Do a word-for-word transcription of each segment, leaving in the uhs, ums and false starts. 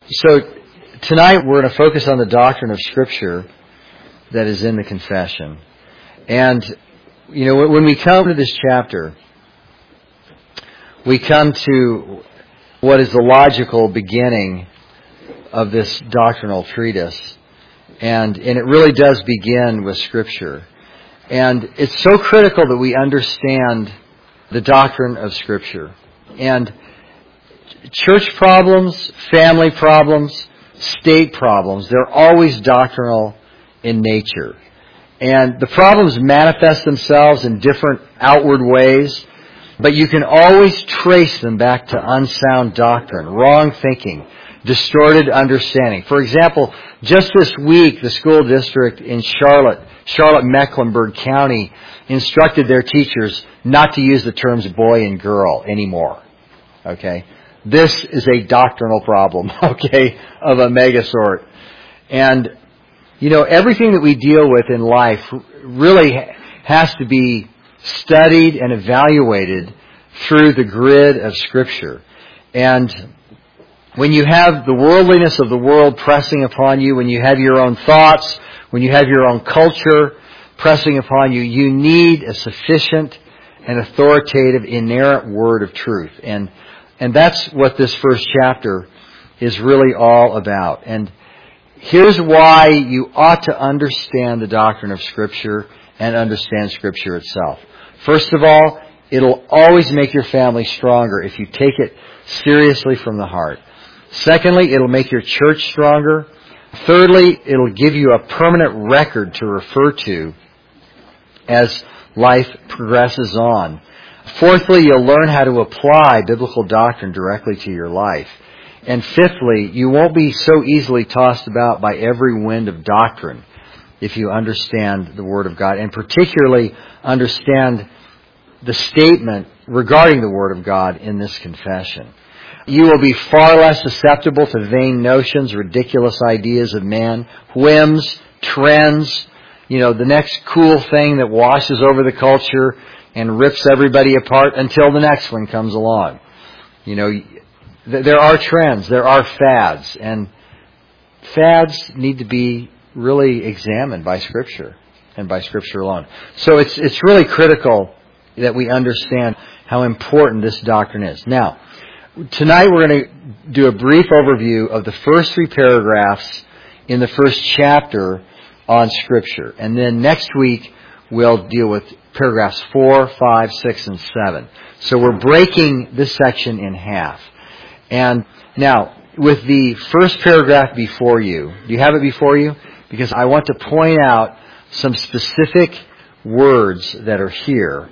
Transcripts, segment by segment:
So tonight we're going to focus on the doctrine of Scripture that is in the confession. And, you know, when we come to this chapter, we come to what is the logical beginning of this doctrinal treatise. And, and it really does begin with Scripture. And it's so critical that we understand the doctrine of Scripture. And church problems, family problems, state problems, they're always doctrinal in nature. And the problems manifest themselves in different outward ways, but you can always trace them back to unsound doctrine, wrong thinking, distorted understanding. For example, just this week, the school district in Charlotte, Charlotte-Mecklenburg County, instructed their teachers not to use the terms boy and girl anymore. Okay? This is a doctrinal problem, okay, of a mega sort. And, you know, everything that we deal with in life really has to be studied and evaluated through the grid of Scripture. And when you have the worldliness of the world pressing upon you, when you have your own thoughts, when you have your own culture pressing upon you, you need a sufficient and authoritative, inerrant word of truth. And And that's what this first chapter is really all about. And here's why you ought to understand the doctrine of Scripture and understand Scripture itself. First of all, it'll always make your family stronger if you take it seriously from the heart. Secondly, it'll make your church stronger. Thirdly, it'll give you a permanent record to refer to as life progresses on. Fourthly, you'll learn how to apply biblical doctrine directly to your life. And fifthly, you won't be so easily tossed about by every wind of doctrine if you understand the Word of God, and particularly understand the statement regarding the Word of God in this confession. You will be far less susceptible to vain notions, ridiculous ideas of man, whims, trends, you know, the next cool thing that washes over the culture and rips everybody apart until the next one comes along. You know, th- there are trends, there are fads, and fads need to be really examined by Scripture and by Scripture alone. So it's it's really critical that we understand how important this doctrine is. Now, tonight we're going to do a brief overview of the first three paragraphs in the first chapter on Scripture. And then next week we'll deal with paragraphs four, five, six, and seven. So we're breaking this section in half. And now, with the first paragraph before you, do you have it before you? Because I want to point out some specific words that are here.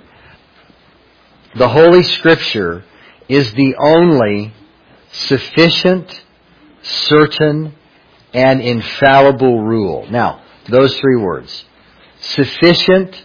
The Holy Scripture is the only sufficient, certain, and infallible rule. Now, those three words. Sufficient,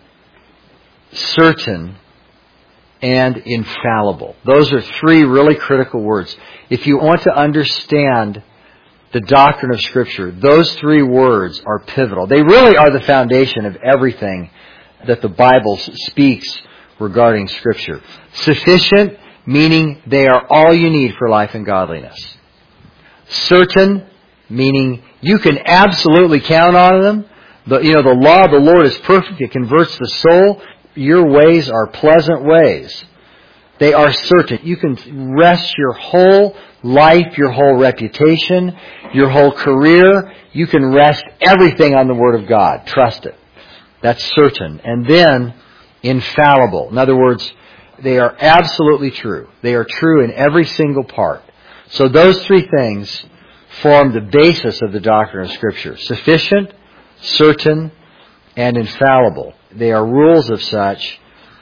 certain, and infallible. Those are three really critical words. If you want to understand the doctrine of Scripture, those three words are pivotal. They really are the foundation of everything that the Bible speaks regarding Scripture. Sufficient, meaning they are all you need for life and godliness. Certain, meaning you can absolutely count on them. The, you know, the law of the Lord is perfect. It converts the soul. Your ways are pleasant ways. They are certain. You can rest your whole life, your whole reputation, your whole career. You can rest everything on the Word of God. Trust it. That's certain. And then, infallible. In other words, they are absolutely true. They are true in every single part. So those three things form the basis of the doctrine of Scripture. Sufficient, certain, and infallible. They are rules of such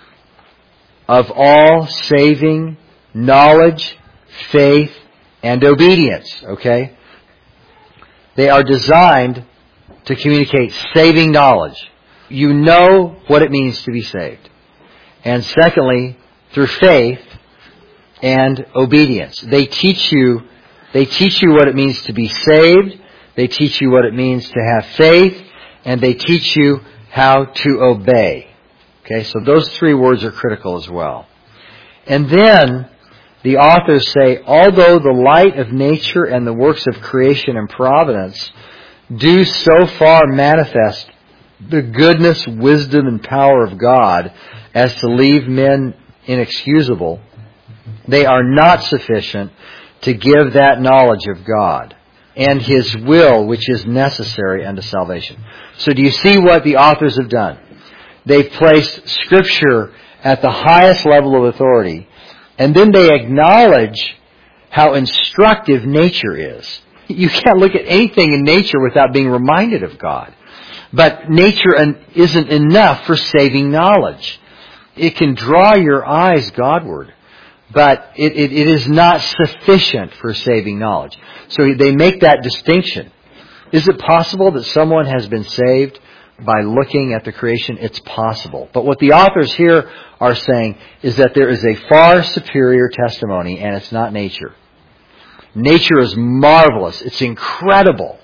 of all saving knowledge, faith, and obedience. Okay? They are designed to communicate saving knowledge. You know what it means to be saved. And secondly, through faith and obedience. They teach you, they teach you what it means to be saved. They teach you what it means to have faith. And they teach you how to obey. Okay, so those three words are critical as well. And then, the authors say, although the light of nature and the works of creation and providence do so far manifest the goodness, wisdom, and power of God as to leave men inexcusable, they are not sufficient to give that knowledge of God and His will which is necessary unto salvation. So do you see what the authors have done? They've placed Scripture at the highest level of authority, and then they acknowledge how instructive nature is. You can't look at anything in nature without being reminded of God. But nature isn't enough for saving knowledge. It can draw your eyes Godward, but it, it, it is not sufficient for saving knowledge. So they make that distinction. Is it possible that someone has been saved by looking at the creation? It's possible. But what the authors here are saying is that there is a far superior testimony, and it's not nature. Nature is marvelous. It's incredible.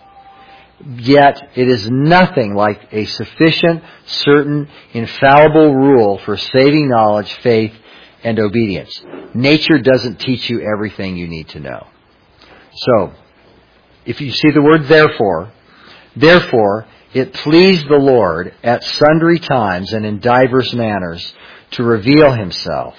Yet it is nothing like a sufficient, certain, infallible rule for saving knowledge, faith, and obedience. Nature doesn't teach you everything you need to know. So, if you see the word therefore, therefore, it pleased the Lord at sundry times and in divers manners to reveal Himself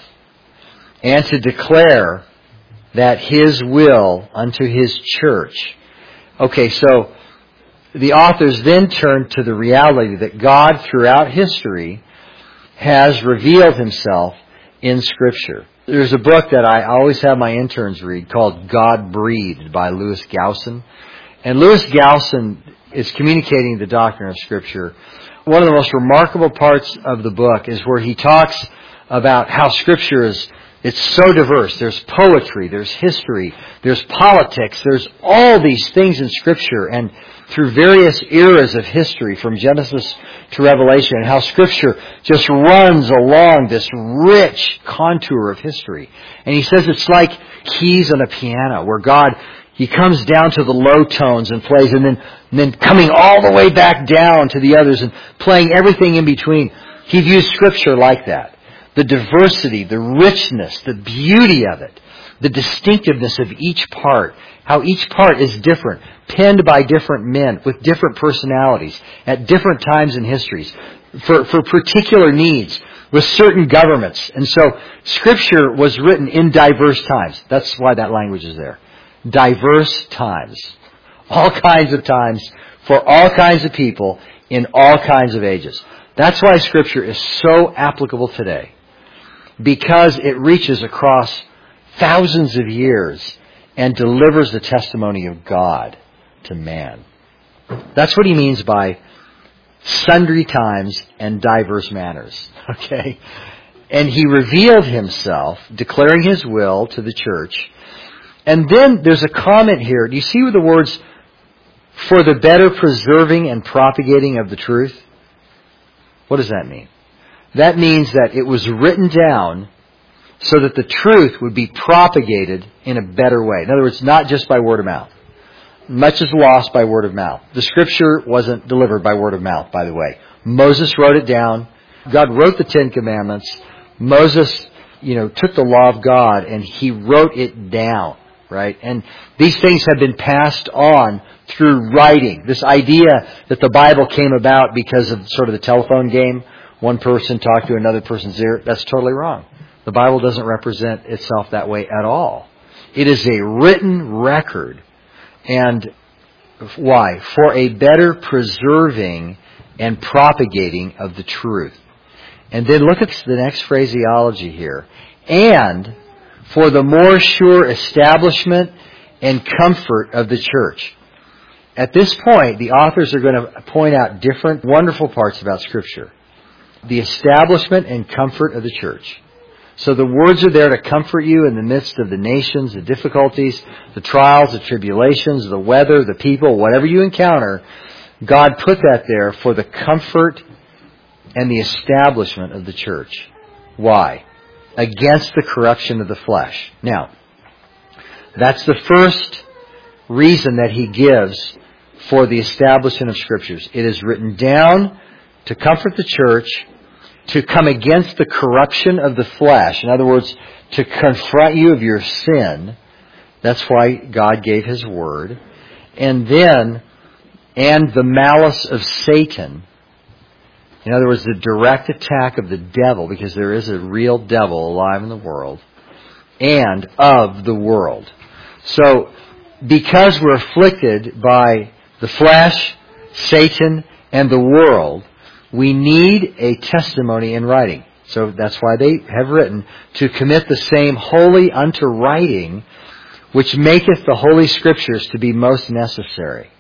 and to declare that His will unto His church. Okay, so the authors then turn to the reality that God throughout history has revealed Himself in Scripture. There's a book that I always have my interns read called God Breathed by Louis Gowson. And Louis Gowson is communicating the doctrine of Scripture. One of the most remarkable parts of the book is where he talks about how Scripture is, it's so diverse. There's poetry, there's history, there's politics, there's all these things in Scripture, and through various eras of history, from Genesis to Revelation, and how Scripture just runs along this rich contour of history. And he says it's like keys on a piano, where God, He comes down to the low tones and plays, and then, and then coming all the way back down to the others and playing everything in between. He views Scripture like that. The diversity, the richness, the beauty of it, the distinctiveness of each part, how each part is different, penned by different men with different personalities at different times in histories for, for particular needs with certain governments. And so Scripture was written in diverse times. That's why that language is there. Diverse times. All kinds of times for all kinds of people in all kinds of ages. That's why Scripture is so applicable today. Because it reaches across thousands of years and delivers the testimony of God to man. That's what he means by sundry times and diverse manners. Okay? And He revealed Himself, declaring His will to the church. And then there's a comment here. Do you see the words, for the better preserving and propagating of the truth? What does that mean? That means that it was written down so that the truth would be propagated in a better way. In other words, not just by word of mouth. Much is lost by word of mouth. The Scripture wasn't delivered by word of mouth, by the way. Moses wrote it down. God wrote the Ten Commandments. Moses, you know, took the law of God and he wrote it down, right? And these things have been passed on through writing. This idea that the Bible came about because of sort of the telephone game, one person talked to another person's ear, that's totally wrong. The Bible doesn't represent itself that way at all. It is a written record. And why? For a better preserving and propagating of the truth. And then look at the next phraseology here. And for the more sure establishment and comfort of the church. At this point, the authors are going to point out different wonderful parts about Scripture. The establishment and comfort of the church. So the words are there to comfort you in the midst of the nations, the difficulties, the trials, the tribulations, the weather, the people, whatever you encounter. God put that there for the comfort and the establishment of the church. Why? Against the corruption of the flesh. Now, that's the first reason that he gives for the establishment of Scriptures. It is written down to comfort the church to come against the corruption of the flesh. In other words, to confront you of your sin. That's why God gave His Word. And then, and the malice of Satan. In other words, the direct attack of the devil, because there is a real devil alive in the world, and of the world. So, because we're afflicted by the flesh, Satan, and the world, we need a testimony in writing. So that's why they have written, to commit the same wholly unto writing, which maketh the Holy Scriptures to be most necessary.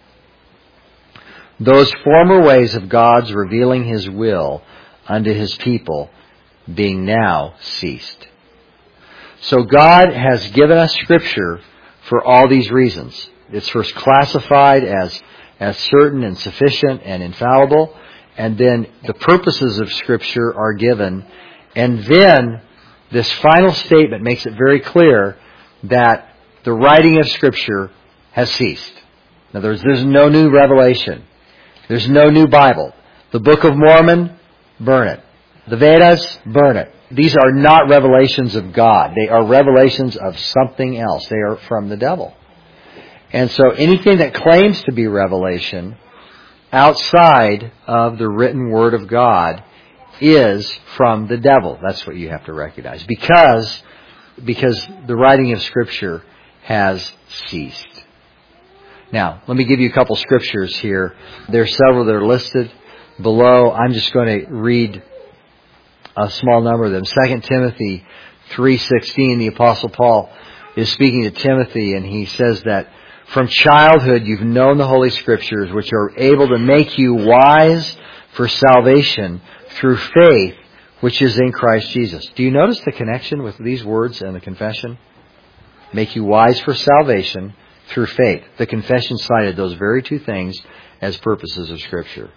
Those former ways of God's revealing His will unto His people being now ceased. So God has given us Scripture for all these reasons. It's first classified as, as certain and sufficient and infallible, and then the purposes of Scripture are given, and then this final statement makes it very clear that the writing of Scripture has ceased. In other words, there's no new revelation. There's no new Bible. The Book of Mormon, burn it. The Vedas, burn it. These are not revelations of God. They are revelations of something else. They are from the devil. And so anything that claims to be revelation outside of the written Word of God is from the devil. That's what you have to recognize. Because, because the writing of Scripture has ceased. Now, let me give you a couple scriptures here. There are several that are listed below. I'm just going to read a small number of them. Second Timothy three sixteen, the Apostle Paul is speaking to Timothy, and he says that from childhood you've known the Holy Scriptures, which are able to make you wise for salvation through faith, which is in Christ Jesus. Do you notice the connection with these words and the confession? Make you wise for salvation through faith. The confession cited those very two things as purposes of Scripture.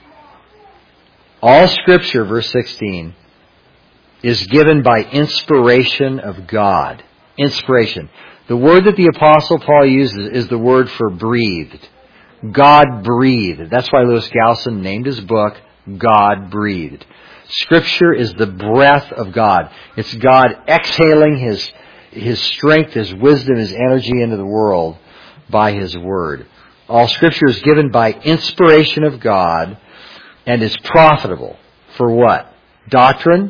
All Scripture, verse sixteen, is given by inspiration of God. Inspiration. The word that the Apostle Paul uses is the word for breathed. God breathed. That's why Louis Gowson named his book, God Breathed. Scripture is the breath of God. It's God exhaling His, His strength, His wisdom, His energy into the world by His Word. All Scripture is given by inspiration of God and is profitable for what? Doctrine,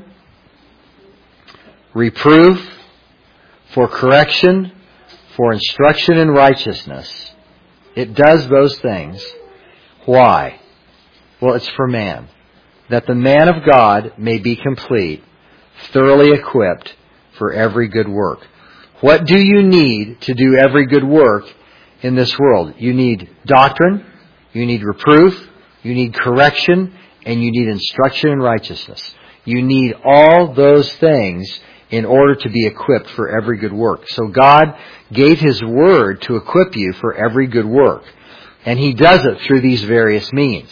reproof, for correction, for instruction in righteousness. It does those things. Why? Well, it's for man. That the man of God may be complete, thoroughly equipped for every good work. What do you need to do every good work in this world? You need doctrine, you need reproof, you need correction, and you need instruction in righteousness. You need all those things in order to be equipped for every good work. So God gave His Word to equip you for every good work. And He does it through these various means.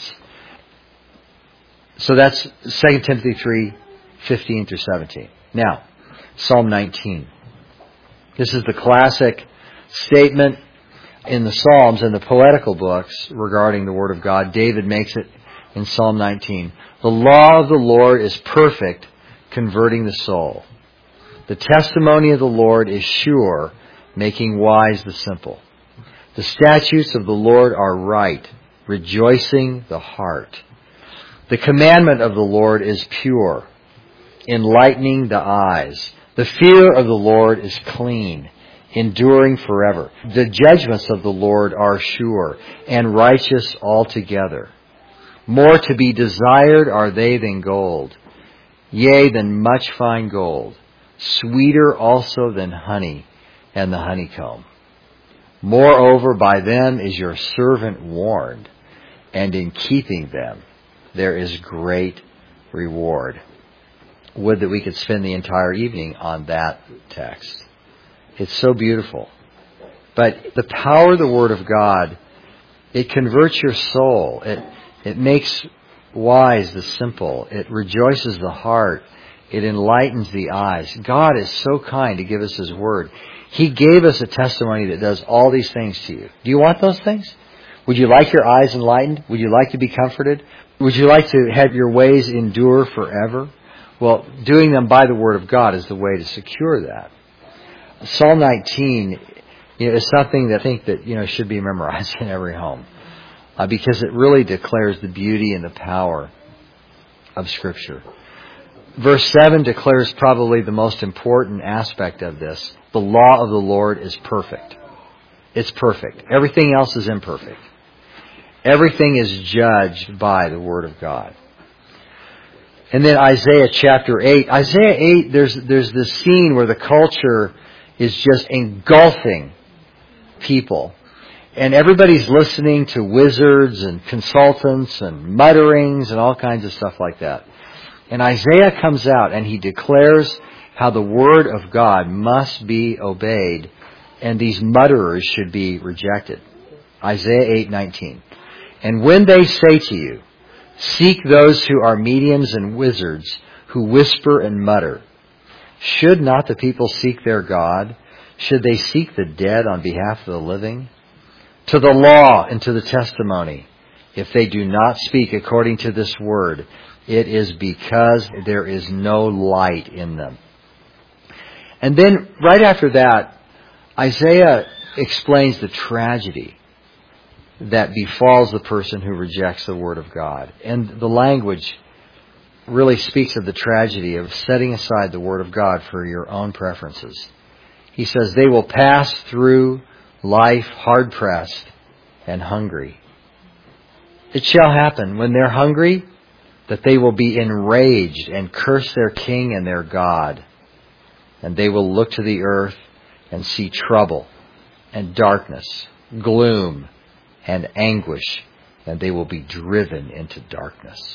So that's Second Timothy three fifteen through seventeen. Now, Psalm nineteen. This is the classic statement in the Psalms and the poetical books regarding the Word of God. David makes it in Psalm nineteen. The law of the Lord is perfect, converting the soul. The testimony of the Lord is sure, making wise the simple. The statutes of the Lord are right, rejoicing the heart. The commandment of the Lord is pure, enlightening the eyes. The fear of the Lord is clean, enduring forever. The judgments of the Lord are sure, and righteous altogether. More to be desired are they than gold, yea, than much fine gold. Sweeter also than honey and the honeycomb. Moreover, by them is your servant warned, and in keeping them there is great reward. Would that we could spend the entire evening on that text. It's so beautiful. But the power of the Word of God, it converts your soul. It, it makes wise the simple. It rejoices the heart. It enlightens the eyes. God is so kind to give us His Word. He gave us a testimony that does all these things to you. Do you want those things? Would you like your eyes enlightened? Would you like to be comforted? Would you like to have your ways endure forever? Well, doing them by the Word of God is the way to secure that. Psalm nineteen, you know, is something that I think that, you know, should be memorized in every home. Uh, because it really declares the beauty and the power of Scripture. Verse seven declares probably the most important aspect of this. The law of the Lord is perfect. It's perfect. Everything else is imperfect. Everything is judged by the Word of God. And then Isaiah chapter eight. Isaiah eight, there's, there's this scene where the culture is just engulfing people. And everybody's listening to wizards and consultants and mutterings and all kinds of stuff like that. And Isaiah comes out and he declares how the Word of God must be obeyed and these mutterers should be rejected. Isaiah eight nineteen. And when they say to you, seek those who are mediums and wizards who whisper and mutter, should not the people seek their God? Should they seek the dead on behalf of the living? To the law and to the testimony, if they do not speak according to this word, it is because there is no light in them. And then right after that, Isaiah explains the tragedy that befalls the person who rejects the Word of God. And the language really speaks of the tragedy of setting aside the Word of God for your own preferences. He says, they will pass through life hard-pressed and hungry. It shall happen when they're hungry that they will be enraged and curse their king and their God. And they will look to the earth and see trouble and darkness, gloom and anguish, and they will be driven into darkness.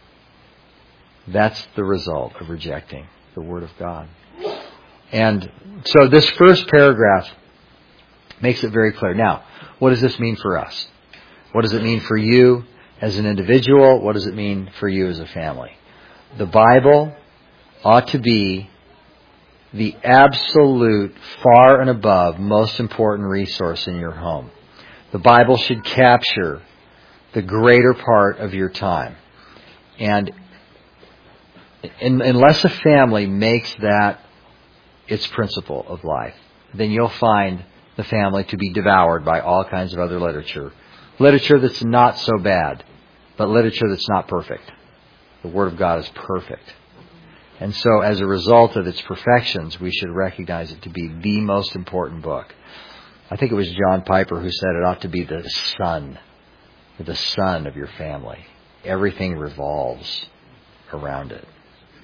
That's the result of rejecting the Word of God. And so this first paragraph makes it very clear. Now, what does this mean for us? What does it mean for you as an individual? What does it mean for you as a family? The Bible ought to be the absolute, far and above, most important resource in your home. The Bible should capture the greater part of your time. And in, unless a family makes that its principle of life, then you'll find the family to be devoured by all kinds of other literature. Literature that's not so bad, but literature that's not perfect. The Word of God is perfect. And so as a result of its perfections, we should recognize it to be the most important book. I think it was John Piper who said it ought to be the sun, the sun of your family. Everything revolves around it.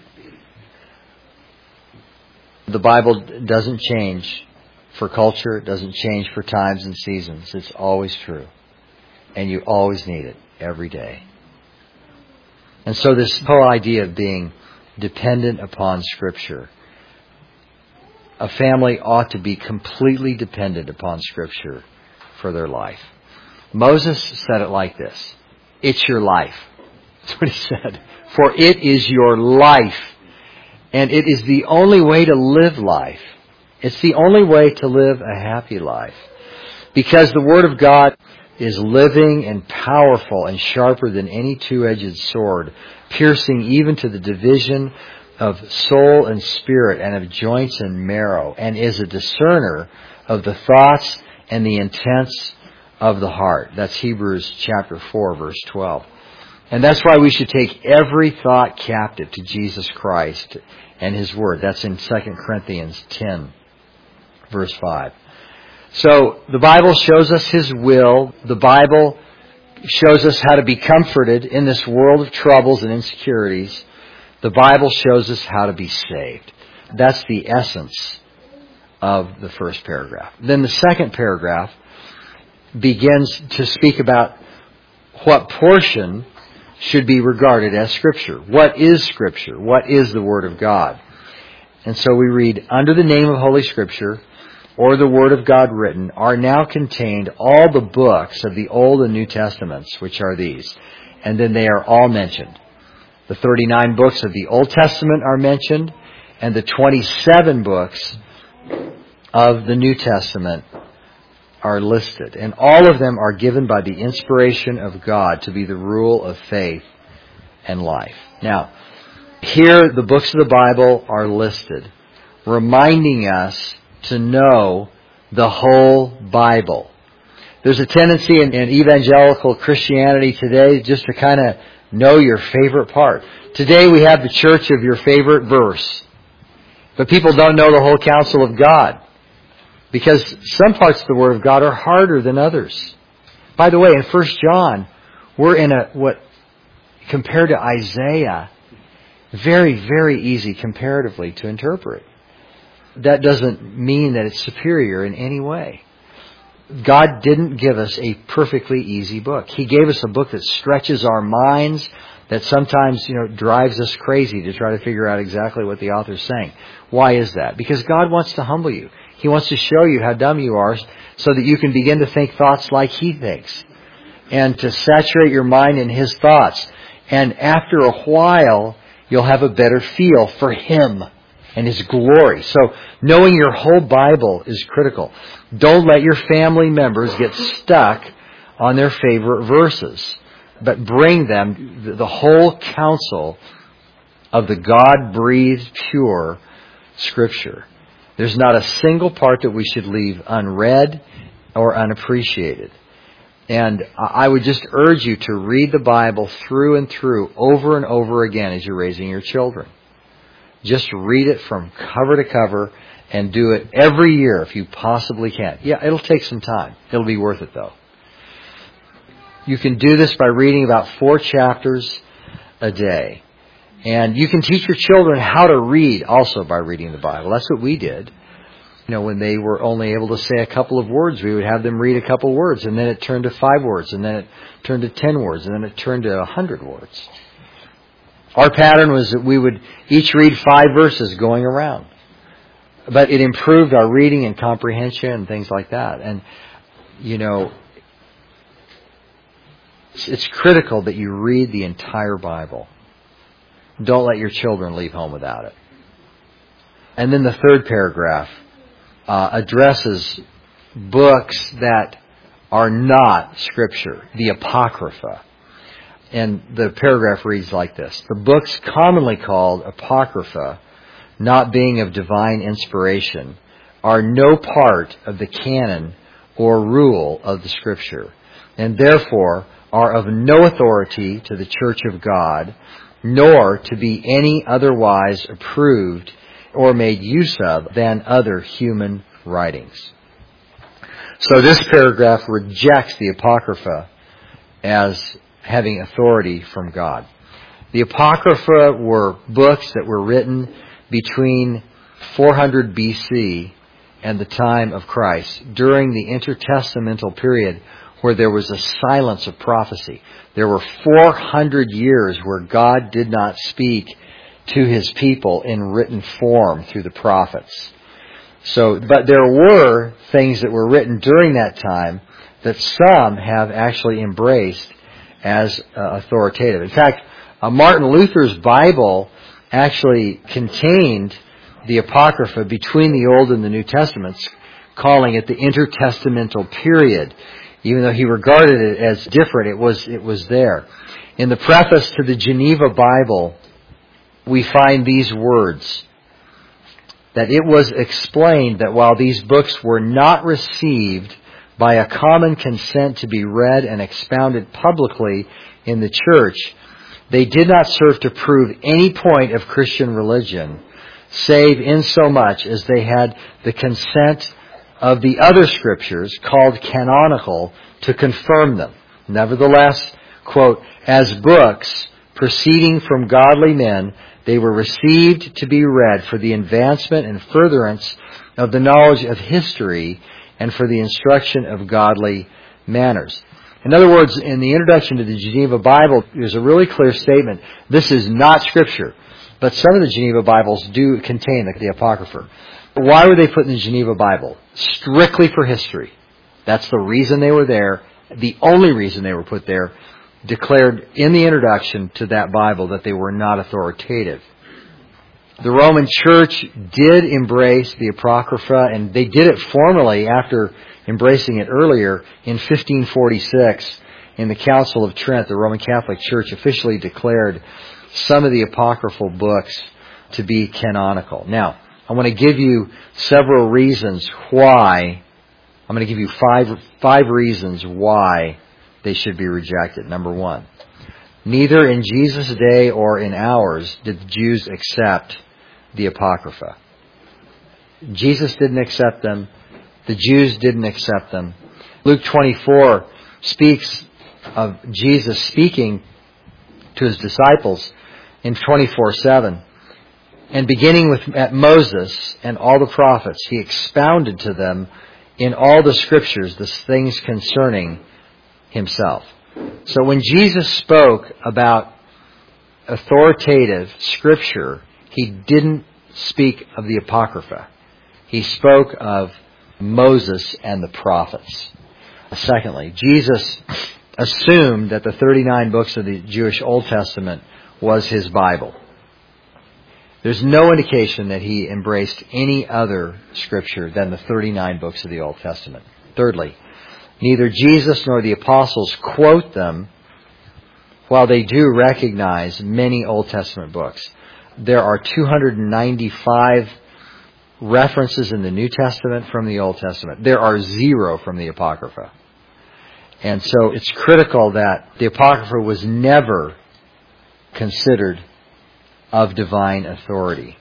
The Bible doesn't change for culture. It doesn't change for times and seasons. It's always true. And you always need it every day. And so this whole idea of being dependent upon Scripture. A family ought to be completely dependent upon Scripture for their life. Moses said it like this. It's your life. That's what he said. For it is your life. And it is the only way to live life. It's the only way to live a happy life. Because the Word of God is living and powerful and sharper than any two-edged sword, piercing even to the division of soul and spirit and of joints and marrow, and is a discerner of the thoughts and the intents of the heart. That's Hebrews chapter four, verse twelve. And that's why we should take every thought captive to Jesus Christ and His Word. That's in Second Corinthians ten, verse five. So the Bible shows us His will. The Bible shows us how to be comforted in this world of troubles and insecurities. The Bible shows us how to be saved. That's the essence of the first paragraph. Then the second paragraph begins to speak about what portion should be regarded as Scripture. What is Scripture? What is the Word of God? And so we read, under the name of Holy Scripture, or the Word of God written, are now contained all the books of the Old and New Testaments, which are these. And then they are all mentioned. The thirty-nine books of the Old Testament are mentioned, and the twenty-seven books of the New Testament are listed. And all of them are given by the inspiration of God to be the rule of faith and life. Now, Here, the books of the Bible are listed, reminding us to know the whole Bible. There's a tendency in, in evangelical Christianity today just to kind of know your favorite part. Today we have the church of your favorite verse. But people don't know the whole counsel of God. Because some parts of the Word of God are harder than others. By the way, in First John, we're in a, what, compared to Isaiah, very, very easy comparatively to interpret. That doesn't mean that it's superior in any way. God didn't give us a perfectly easy book. He gave us a book that stretches our minds, that sometimes, you know, drives us crazy to try to figure out exactly what the author's saying. Why is that? Because God wants to humble you. He wants to show you how dumb you are so that you can begin to think thoughts like He thinks. And to saturate your mind in His thoughts. And after a while, you'll have a better feel for Him and His glory. So knowing your whole Bible is critical. Don't let your family members get stuck on their favorite verses, but bring them the whole counsel of the God-breathed, pure Scripture. There's not a single part that we should leave unread or unappreciated. And I would just urge you to read the Bible through and through over and over again as you're raising your children. Just read it from cover to cover and do it every year if you possibly can. Yeah, it'll take some time. It'll be worth it though. You can do this by reading about four chapters a day. And you can teach your children how to read also by reading the Bible. That's what we did. You know, when they were only able to say a couple of words, we would have them read a couple of words, and then it turned to five words, and then it turned to ten words, and then it turned to a hundred words. Our pattern was that we would each read five verses going around. But it improved our reading and comprehension and things like that. And, you know, it's critical that you read the entire Bible. Don't let your children leave home without it. And then the third paragraph uh, addresses books that are not Scripture, the Apocrypha. And the paragraph reads like this. The books commonly called Apocrypha, not being of divine inspiration, are no part of the canon or rule of the Scripture, and therefore are of no authority to the Church of God, nor to be any otherwise approved or made use of than other human writings. So this paragraph rejects the Apocrypha as having authority from God. The Apocrypha were books that were written between four hundred B C and the time of Christ, during the intertestamental period where there was a silence of prophecy. There were four hundred years where God did not speak to His people in written form through the prophets. So, but there were things that were written during that time that some have actually embraced as uh, authoritative. In fact, uh, Martin Luther's Bible actually contained the Apocrypha between the Old and the New Testaments, calling it the intertestamental period. Even though he regarded it as different, it was it was there. In the preface to the Geneva Bible, we find these words, that it was explained that while these books were not received by a common consent to be read and expounded publicly in the church, they did not serve to prove any point of Christian religion, save in so much as they had the consent of the other Scriptures, called canonical, to confirm them. Nevertheless, quote, as books proceeding from godly men, they were received to be read for the advancement and furtherance of the knowledge of history and for the instruction of godly manners. In other words, in the introduction to the Geneva Bible, there's a really clear statement. This is not Scripture, but some of the Geneva Bibles do contain the, the Apocrypha. Why were they put in the Geneva Bible? Strictly for history. That's the reason they were there. The only reason they were put there, declared in the introduction to that Bible that they were not authoritative. The Roman Church did embrace the Apocrypha, and they did it formally after embracing it earlier in fifteen forty-six. In the Council of Trent, the Roman Catholic Church officially declared some of the apocryphal books to be canonical. Now, I want to give you several reasons why. I'm going to give you five five reasons why they should be rejected. Number one, neither in Jesus' day or in ours did the Jews accept the Apocrypha. Jesus didn't accept them. The Jews didn't accept them. Luke twenty-four speaks of Jesus speaking to his disciples in twenty-four seven. And beginning with at Moses and all the prophets, he expounded to them in all the scriptures the things concerning himself. So when Jesus spoke about authoritative scripture, he didn't speak of the Apocrypha. He spoke of Moses and the prophets. Secondly, Jesus assumed that the thirty-nine books of the Jewish Old Testament was his Bible. There's no indication that he embraced any other scripture than the thirty-nine books of the Old Testament. Thirdly, neither Jesus nor the apostles quote them, while they do recognize many Old Testament books. There are two hundred ninety-five references in the New Testament from the Old Testament. There are zero from the Apocrypha. And so it's critical that the Apocrypha was never considered of divine authority.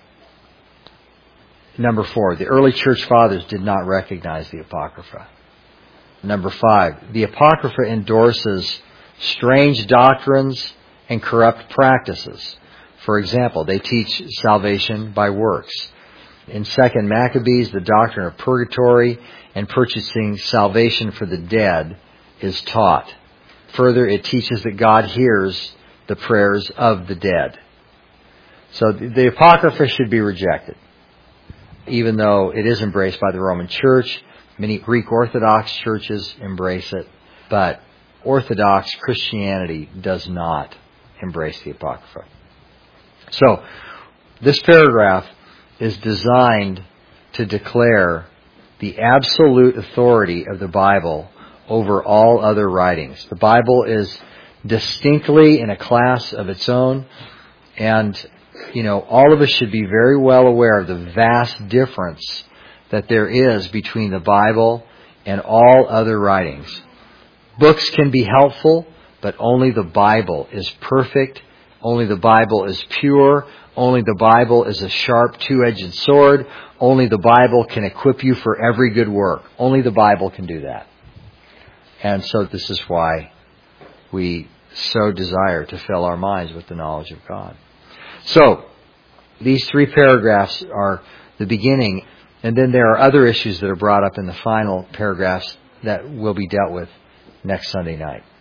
Number four, the early church fathers did not recognize the Apocrypha. Number five, the Apocrypha endorses strange doctrines and corrupt practices. For example, they teach salvation by works. In Second Maccabees, the doctrine of purgatory and purchasing salvation for the dead is taught. Further, it teaches that God hears the prayers of the dead. So the Apocrypha should be rejected, even though it is embraced by the Roman Church. Many Greek Orthodox churches embrace it, but Orthodox Christianity does not embrace the Apocrypha. So this paragraph is designed to declare the absolute authority of the Bible over all other writings. The Bible is distinctly in a class of its own, and you know, all of us should be very well aware of the vast difference that there is between the Bible and all other writings. Books can be helpful, but only the Bible is perfect. Only the Bible is pure. Only the Bible is a sharp two-edged sword. Only the Bible can equip you for every good work. Only the Bible can do that. And so this is why we so desire to fill our minds with the knowledge of God. So, these three paragraphs are the beginning, and then there are other issues that are brought up in the final paragraphs that will be dealt with next Sunday night.